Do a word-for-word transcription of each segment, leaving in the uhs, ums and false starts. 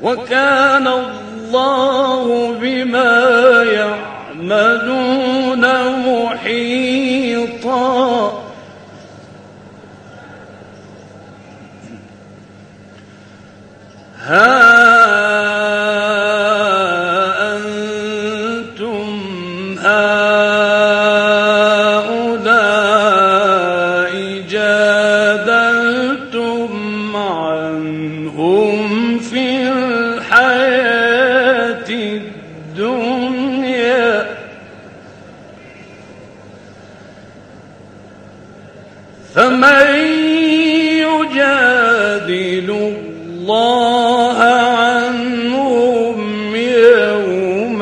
وكان الله بما يعملون محيطا ها أنتم هؤلاء جادلتم عنهم في الحياة الدنيا فمن يجادل الله عنهم يوم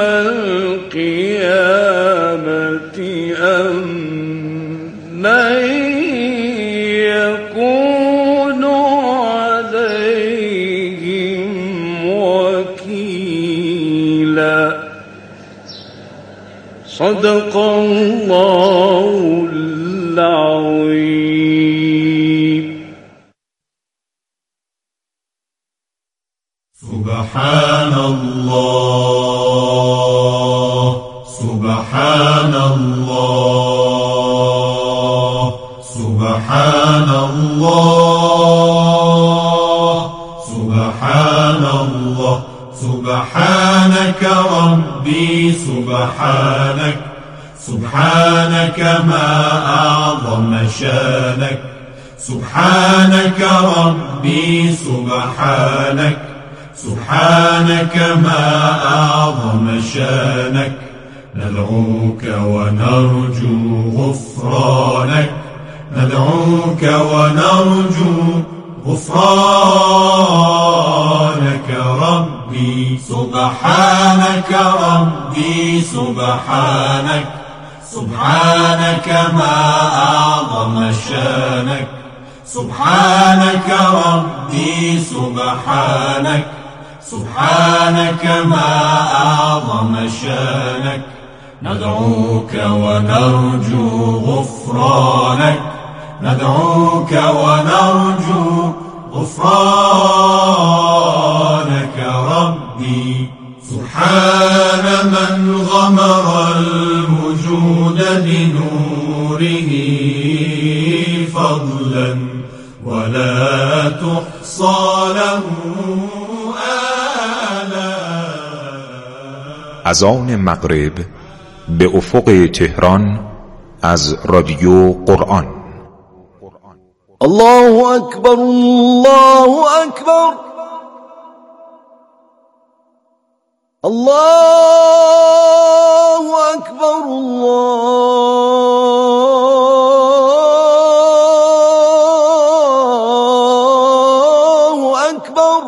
القيامة أم من يكون عليهم وكيلا. صدق الله العظيم. سبحان الله سبحان الله سبحان الله سبحان الله سبحانك ربي سبحانك سبحانك ما أعظم شانك سبحانك ربي سبحانك سبحانك ما أعظم شانك ندعوك ونرجو غفرانك ندعوك ونرجو غفرانك ربي سبحانك ربي سبحانك سبحانك ما أعظم شانك سبحانك ربي سبحانك سبحانك ما أعظم شانك ندعوك ونرجو غفرانك ندعوك ونرجو غفرانك ربي سبحان من غمر الوجود بنوره فضلا ولا تحصى له آلاء. اذان مغرب به افق تهران از رادیو قرآن. الله اکبر الله اکبر الله اکبر الله اکبر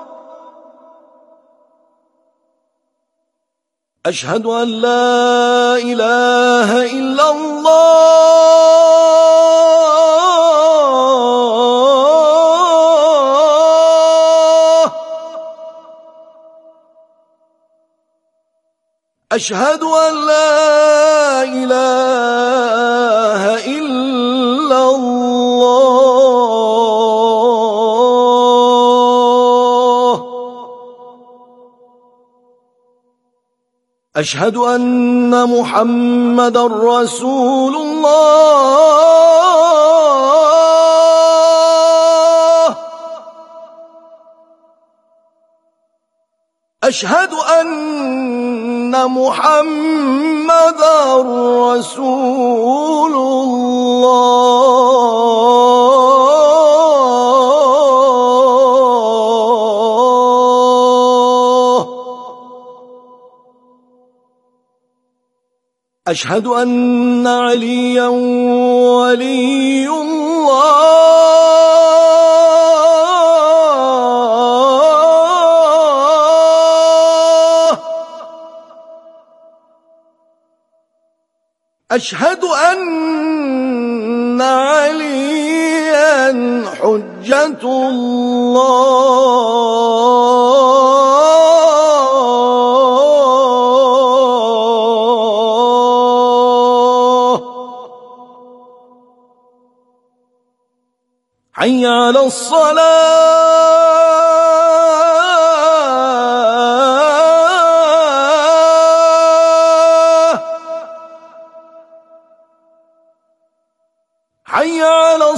اشهد ان لا اله الا الله أشهد أن لا إله إلا الله أشهد أن محمدا رسول الله أشهد أن محمدا رسول الله أشهد أن عليا ولي الله أشهد أن عليا حجة الله حي على الصلاة حي على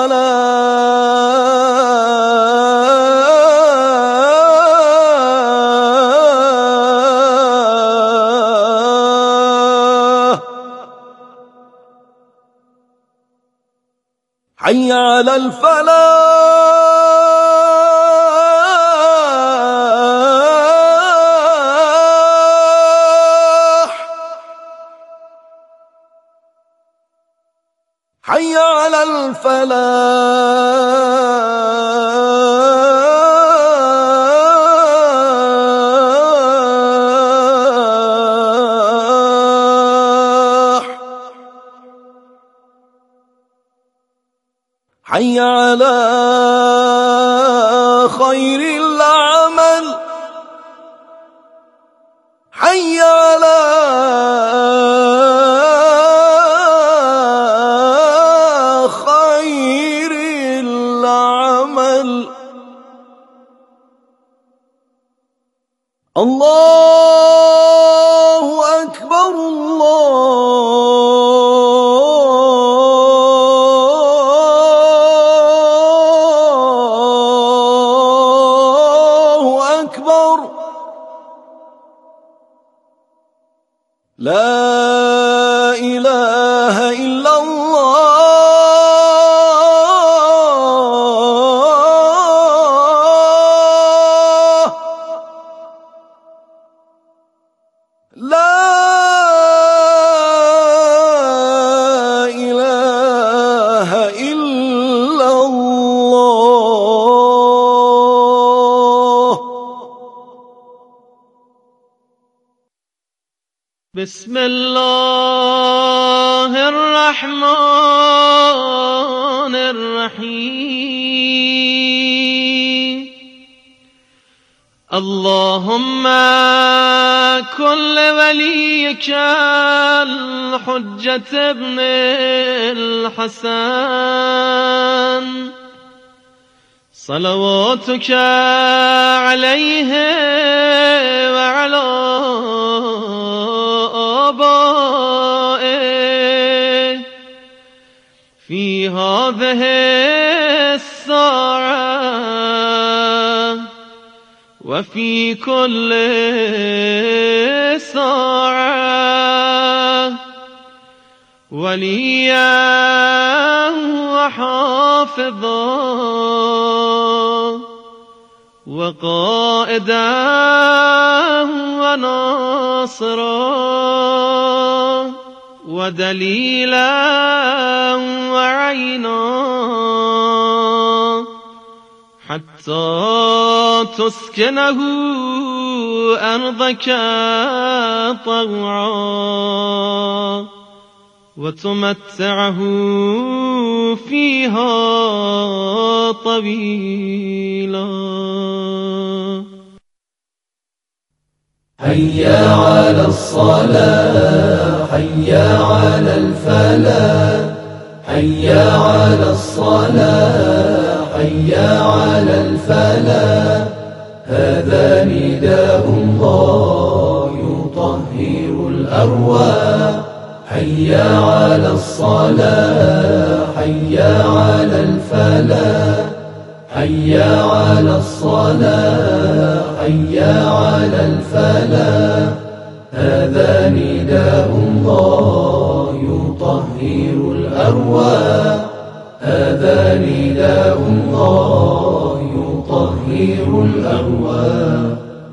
الصلاة حي على الفلاح حي على الفلاح حي على خير العمل حي على خير العمل الله أكبر الله أكبر لا إله إلا الله لا إله إلا الله. بسم الله الرحمن الرحيم. اللهم كن لوليك الحجة ابن الحسن صلواتك عليه وعلى آبائه في هذه الساعة وفي كل ساعة وليا وحافظا وقائدا وناصرا ودليلا وعينا حتى تسكنه أرضك طوعا وتمتعه فيها طويلا. حي على الصلاة حي على الفلاح حي على الصلاة حي على الفلاح هذا نداء الله يطهر الأرواح حي على الصلاة حي على الفلاح حي على الصلاة حي على الفلاح هذا نداء الله يطهر الأرواح هذا نداء الله يطهر الأرواح.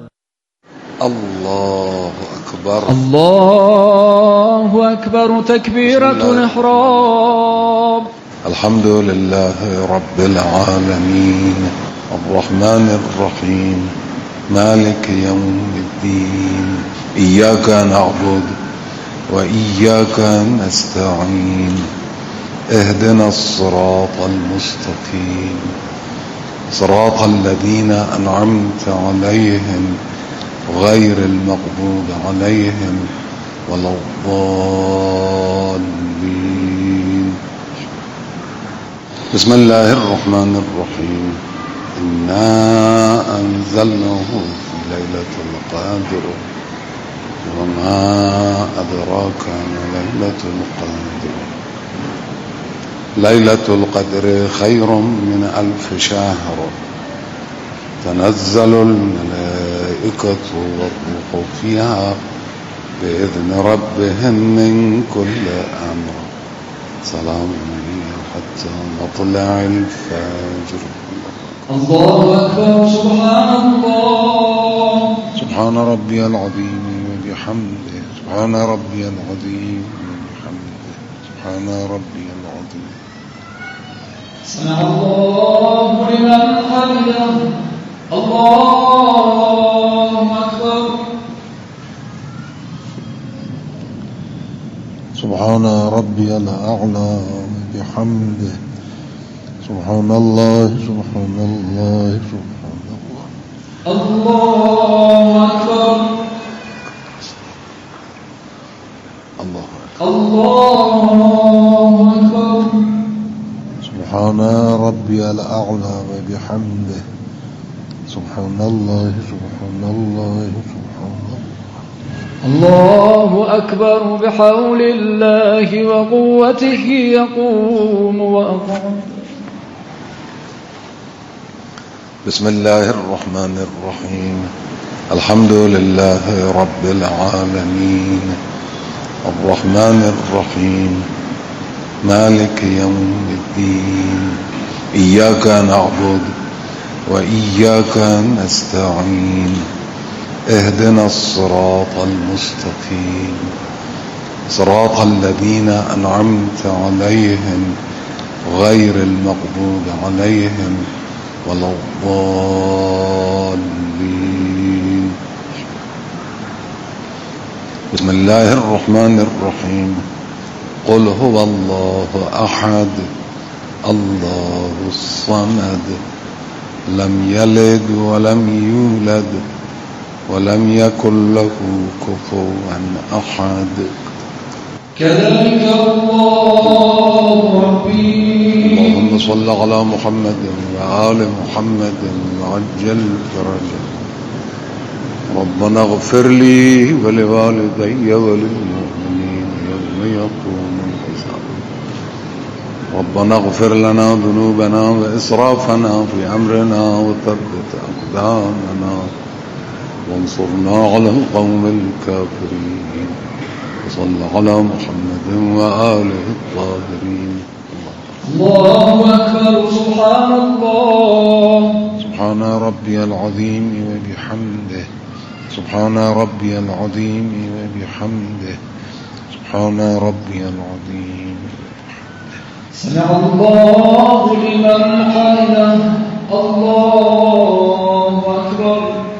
الله أكبر الله أكبر تكبيرة الإحرام. الحمد لله رب العالمين الرحمن الرحيم مالك يوم الدين إياك نعبد وإياك نستعين اهدنا الصراط المستقيم صراط الذين أنعمت عليهم غير المغضوب عليهم ولا الضالين. بسم الله الرحمن الرحيم إنا أنزلناه في ليلة القدر وما أدراك ما ليلة القدر ليلة القدر خير من ألف شهر تنزل الملائكة والروح فيها بإذن ربهم من كل أمر سلام هي حتى مطلع الفجر. الله أكبر. سبحان الله. سبحان ربي العظيم وبحمده. سبحان ربي العظيم وبحمده. سبحان ربي العظيم. سمع الله لمن حمده. الله أكبر. سبحان ربي الأعلى بحمده. سبحان الله سبحان الله سبحان الله. الله أكبر. الله أكبر. الله أكبر. سبحان ربي الأعلى وبحمده. سبحان الله سبحان الله سبحان الله. الله أكبر. بحول الله وقوته يقوم وأقوم. بسم الله الرحمن الرحيم. الحمد لله رب العالمين الرحمن الرحيم مالك يوم الدين إياك نعبد وإياك نستعين اهدنا الصراط المستقيم صراط الذين أنعمت عليهم غير المغضوب عليهم ولا الضالين. بسم الله الرحمن الرحيم. قل هو الله أحد الله الصمد لم يلد ولم يولد ولم يكن له كفوا أحد. كذلك الله ربي. اللهم صل على محمد وآل محمد وعجل فرجه. ربنا اغفر لي ولوالدي وللمؤمنين يوم يقوم الحساب. ربنا اغفر لنا ذنوبنا وإسرافنا في أمرنا وثبت أقدامنا وانصرنا على القوم الكافرين. وصلى على محمد وآله الطاهرين. الله أكبر. سبحان الله. سبحان ربي العظيم وبحمده. سبحان ربي العظيم وبحمده. سبحان ربي العظيم. سمع الله لمن حمده. الله أكبر.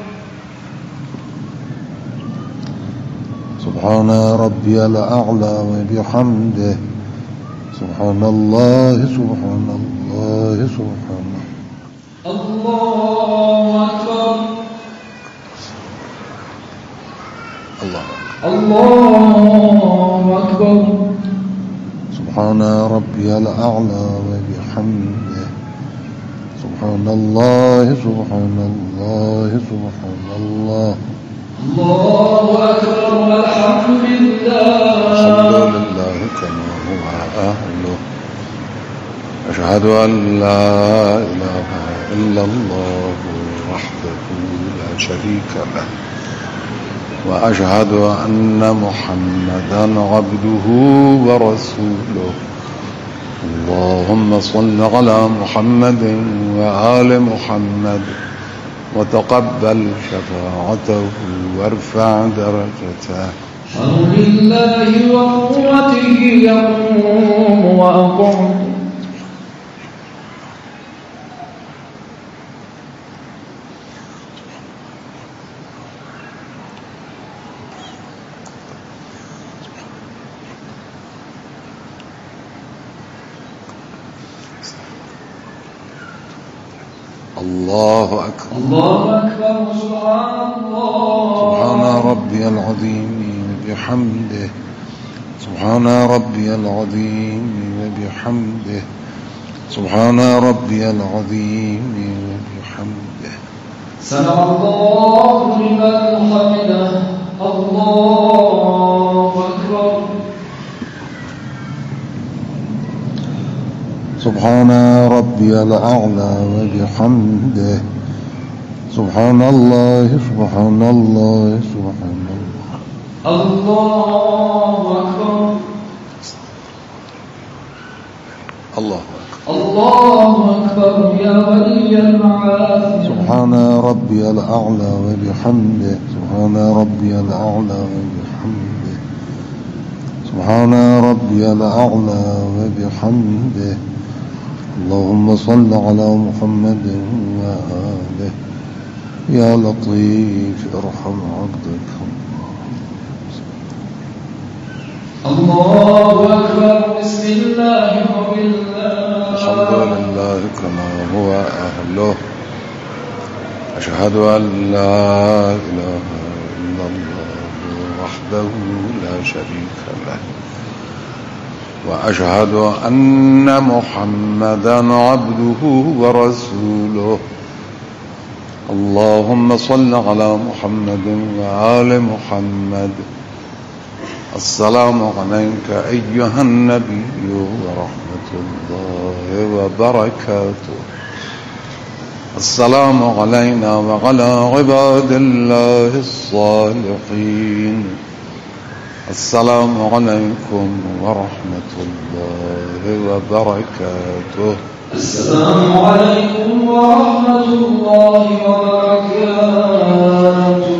سبحان ربي الأعلى وبحمده. سبحان الله سبحان الله سبحان الله أكبر. الله الله أكبر. سبحان ربي الأعلى وبحمده. سبحان الله سبحان الله سبحان الله. الله أكبر. والحمد لله. الحمد لله كما هو أهله. أشهد أن لا إله إلا الله وحده لا شريك له وأشهد أن محمدا عبده ورسوله. اللهم صل على محمد وآل محمد وتقبل شفاعته وارفع درجته. حول الله وقوته يقوم وأقوم. الله أكبر. الله أكبر. سبحان الله. سبحان ربي العظيم وبحمده. سبحان ربي العظيم وبحمده. سبحان ربي العظيم وبحمده. سمع الله لمن حمده. الله أكبر. سبحان ربي الأعلى وبحمده سبحان الله سبحان الله سبحان الله. الله أكبر. الله الله أكبر يا ولي المعافي. سبحان ربي الأعلى وبحمده سبحان ربي الأعلى وبحمده سبحان ربي الأعلى وبحمده. اللهم صل على محمد وآله. يا لطيف ارحم عبدك. الله أكبر. بسم الله وبالله. الحمد لله كما هو أهله. أشهد أن لا إله إلا الله وحده لا شريك له وأشهد أن محمدا عبده ورسوله. اللهم صل على محمد وآل محمد. السلام عليك أيها النبي ورحمة الله وبركاته. السلام علينا وعلى عباد الله الصالحين. السلام عليكم ورحمة الله وبركاته. السلام عليكم ورحمة الله وبركاته.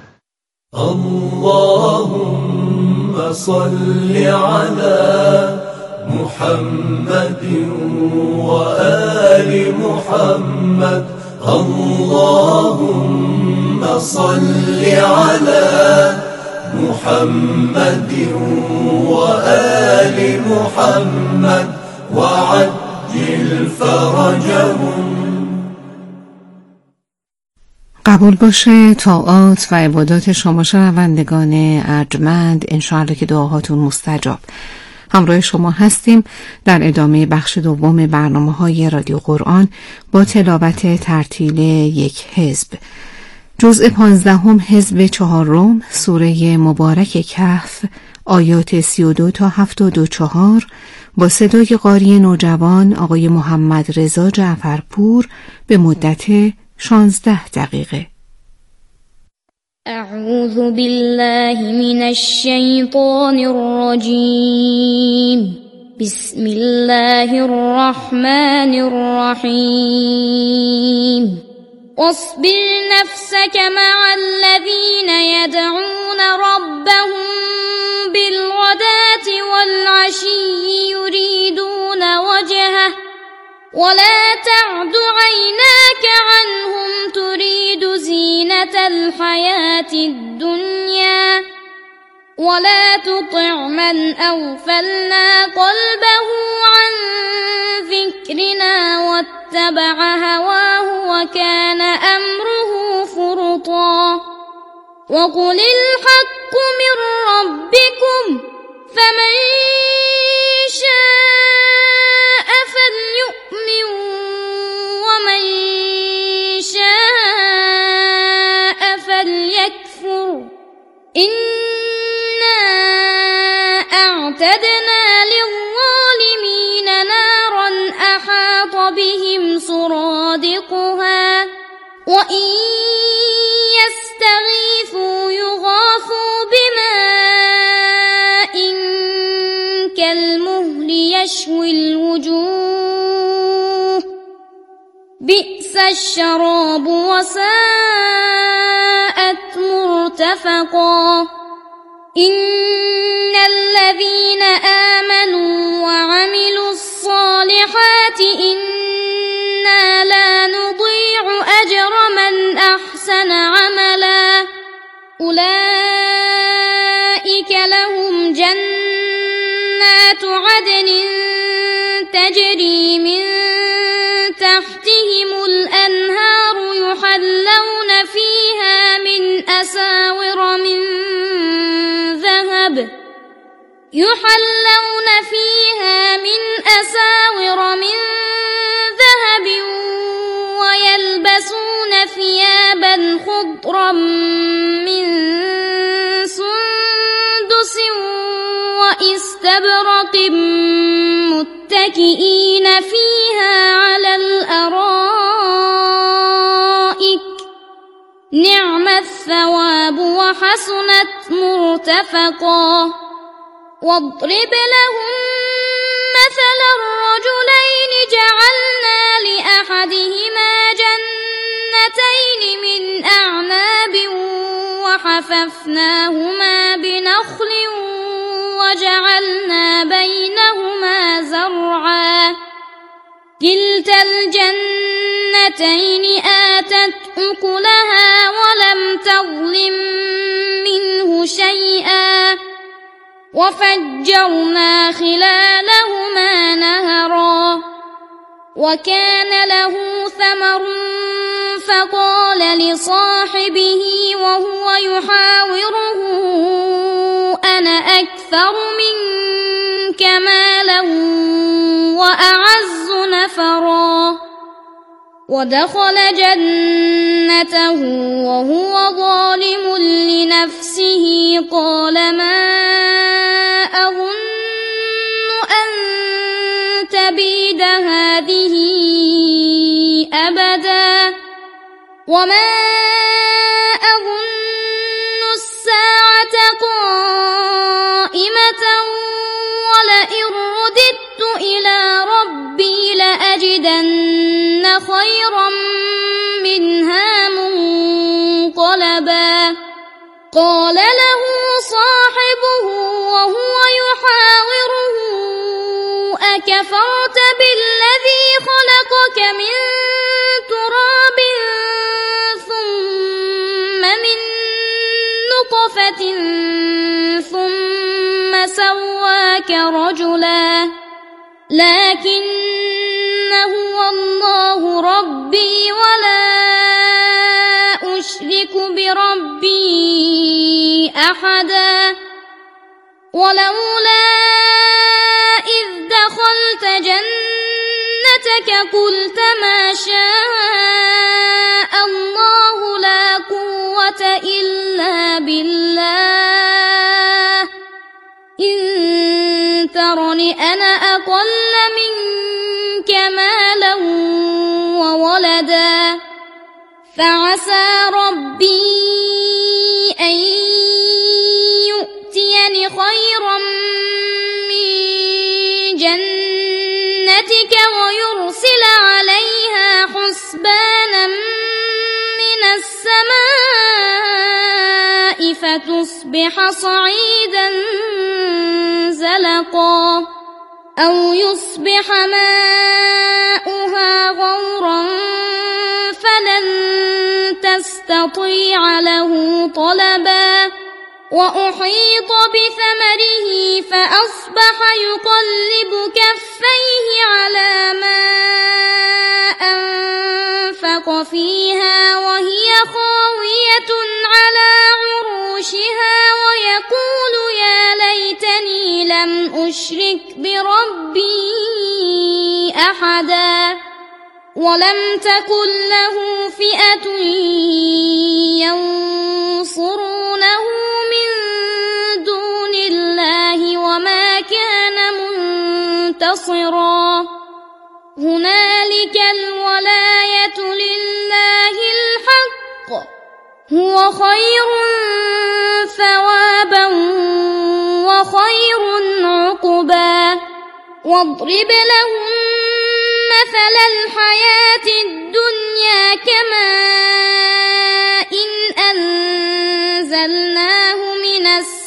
اللهم صل على محمد وآل محمد. اللهم صل على محمد وآل محمد وعجل فرجهم. قبول باشه طاعات و عبادات شما شنوندگان ارجمند. انشاءالله که دعاهاتون مستجاب. همراه شما هستیم در ادامه بخش دوم برنامه های رادیو قرآن با تلاوت ترتیل یک حزب. جزء پانزدهم حزب چهارم سوره مبارک کهف آیات سی و دو تا هفتاد و چهار با صدای قاری نوجوان آقای محمد رضا جعفرپور به مدت شانزده دقیقه. اعوذ بالله من الشیطان الرجیم. بسم الله الرحمن الرحیم. واصبر نفسك مع الذين يدعون ربهم بالغداة والعشي يريدون وجهه ولا تعد عيناك عنهم تريد زينة الحياة الدنيا ولا تطع من أغفلنا قلبه عن ذكرنا واتبع هواه وكان أمره فرطا. وقل الحق من ربكم فمن شاء فليؤمن ومن شاء فليكفر. إنا أعتدنا للظالمين نارا أحاط بهم سرادقها وإن يستغيثوا يغاثوا بماء كالمهل يشوي الوجوه بئس الشراب وساءت مرتفقا. إن الذين آمنوا وعملوا الصالحات إنا لا نضيع أجر من أحسن عملا. أولئك لهم جنات عدن تجري من تحتهم الأنهار يحلون فيها من أساور من ذهب يحلون فيها من أساور من ذهب ويلبسون ثيابا خضرا من سندس وإستبرق متكئين فيها على الأرائك نعم الثواب وحسنت مرتفقا. واضرب لهم مثل الرجلين جعلنا لأحدهما جنتين من أعناب وحففناهما بنخل وجعلنا بينهما زرعا كلتا الجنتين آتت أكلها ولم تظلم منه شيئا وفجرنا خلالهما نهرا. وكان له ثمر فقال لصاحبه وهو يحاوره أنا أكثر منك مالا وأعز نفرا. ودخل جنته وهو ظالم لنفسه قال ما أظن أن تبيد هذه أبدا وما أظن الساعة قائمة ولئن رددت إلى ربي لأجدن خيرا منها منقلبا. قال له صاحبه وهو يحاوره أكفرت بالذي خلقك من تراب ثم من نطفة ثم سواك رجلا لكن هو الله ربي ولا أشرك بربي أحدا. ولولا إذ دخلت جنتك قلت ما شاء الله لا قوة إلا بالله إن ترني أنا أقل منك مالا وولدا فعسى ربي أن يؤتيني خيرا من جنتك ويرسل عليها حسبانا من السماء فتصبح صعيدا زلقا أو يصبح ماؤها غورا فلن تستطيع له طلبا. وأحيط بثمره فأصبح يقلب كفيه على ما أنفق فيها وهي خاوية على عروشها ويقول يا ليتني لم أشرك بربي أحدا. ولم تكن له فئة ينصرونه من دون الله وما كان منتصرا. هنالك الولاية لله الحق هو خير ثوابا وخير عقبا. واضرب لهم مثل الحياة الدنيا كماء إن أنزلناه من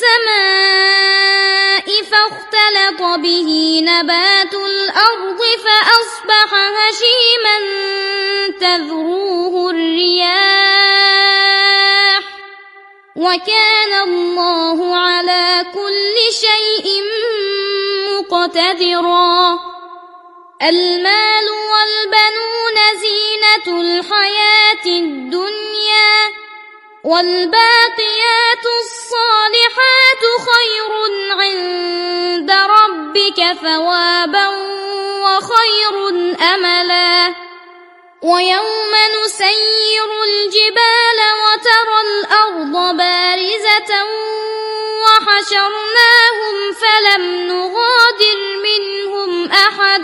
السماء فاختلط به نبات الأرض فأصبح هشيما تذروه الرياح وكان الله على كل شيء مقتدرا. المال والبنون زينة الحياة الدنيا والباقيات الصالحات خير عند ربك ثوابا وخير أملا. ويوم نسير الجبال وترى الأرض بارزة وحشرناهم فلم نغادر منهم أحدا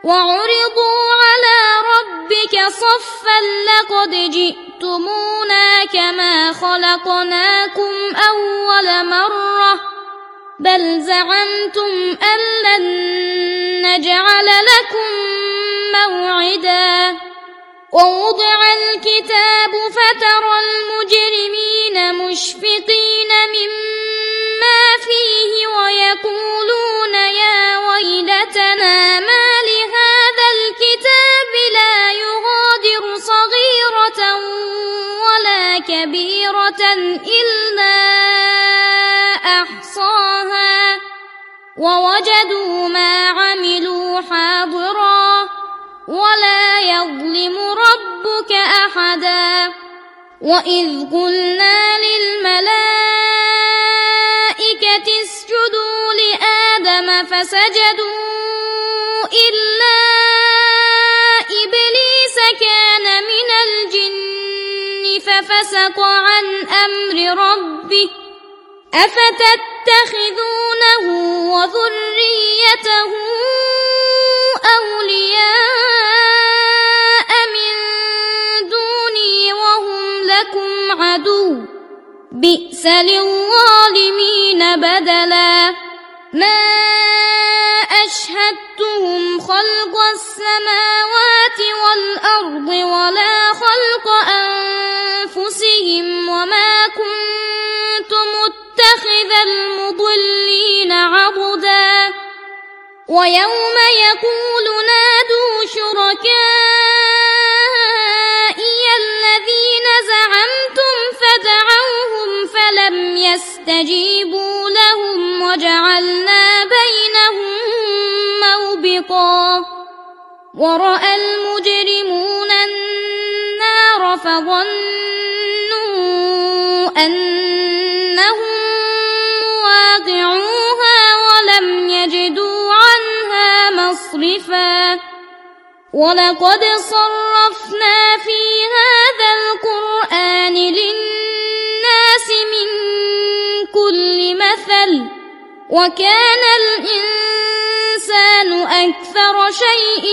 وعرضوا على ربك صفا لقد جئتمونا كما خلقناكم أول مرة بل زعمتم أن لن نجعل لكم موعدا ووضع الكتاب فترى المجرمين مشفقين مما فيه ويقولون يا ويلتنا ما لهذا الكتاب لا يغادر صغيرة ولا كبيرة إلا أحصاها ووجدوا ما عملوا حاضرا ولا يظلم ربك أحدا وإذ قلنا للملائكة اسجدوا لآدم فسجدوا إلا إبليس كان من الجن ففسق عن أمر ربه أفتتخذونه وذريته أولياء من دوني وهم لكم عدو بئس للظالمين بدلا ما أشهدتهم خلق السماوات والأرض ولا خلق أنفسهم وما كنت متخذ المضلين عضدا ويوم يقول نادوا شركائي الذين زعمتم فدعوهم فلم يستجيبوا لهم وجعلنا بينهم موبقا ورأى المجرمون النار فظنوا أنهم مواقعوها ولم يجدوا عنها مصرفا ولقد صرفنا في هذا القرآن للناس من كل مثل وكان الإنسان أكثر شيء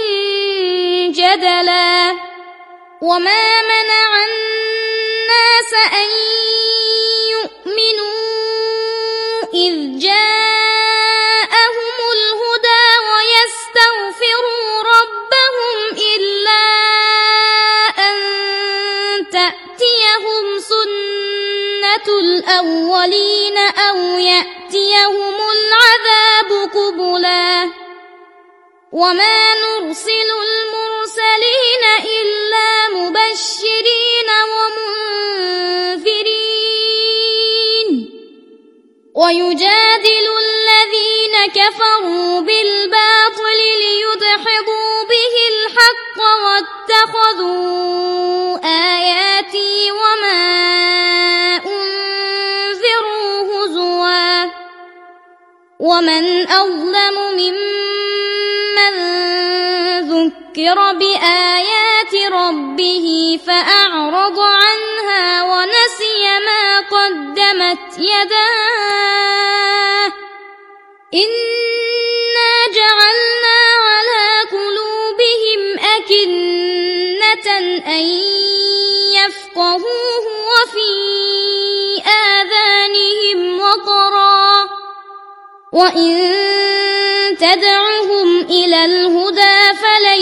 جدلا وما منع الناس أن يؤمنوا إذ جاءهم الهدى ويستغفروا ربهم إلا أن تأتيهم سنة الأولين أو يأتيهم العذاب قبلا وما نرسل المرسلين إلا مبشرين ومنذرين ويجادل الذين كفروا بالباطل ليدحضوا به الحق واتخذوا آياتي وما أنذروا هزوا ومن أظلم ممن ذكر بآيات ربه فأعرض عنها ونسي ما قدمت يداه إنا جعلنا على قلوبهم أكنة أن يفقهوه وفي آذانهم وقرا وإن تدعهم إلى الهدى فلن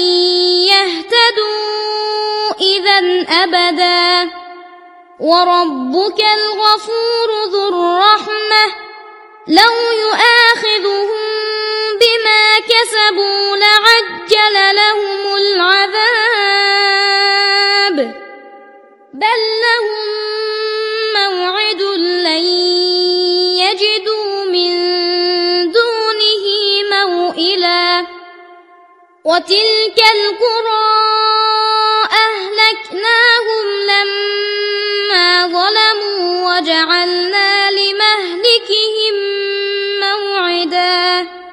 يهتدوا إذا أبدا وربك الغفور ذو الرحمة لو يؤاخذهم بما كسبوا لعجل لهم العذاب بل لهم موعد لن يجدوا من دونه موئلا وتلك القرى